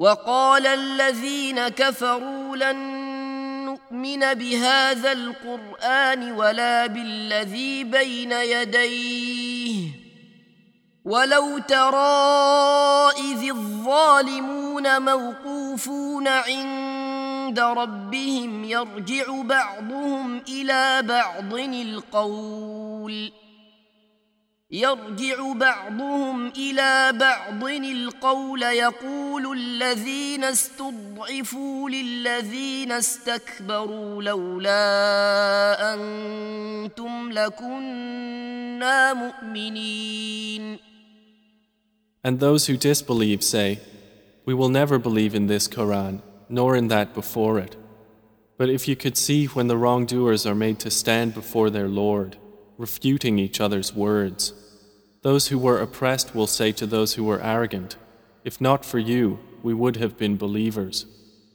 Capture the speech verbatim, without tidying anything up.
وقال الذين كفروا لن نؤمن بهذا القرآن ولا بالذي بين يديه ولو ترى إذ الظالمون موقوفون عند ربهم يرجع بعضهم إلى بعض القول يرجع بعضهم إلى بعض القول يقول الذين استضعفوا للذين استكبروا لولا أنتم لكنا مؤمنين. And those who disbelieve say, we will never believe in this Quran, nor in that before it. But if you could see when the wrongdoers are made to stand before their Lord, refuting each other's words, those who were oppressed will say to those who were arrogant, if not for you, we would have been believers.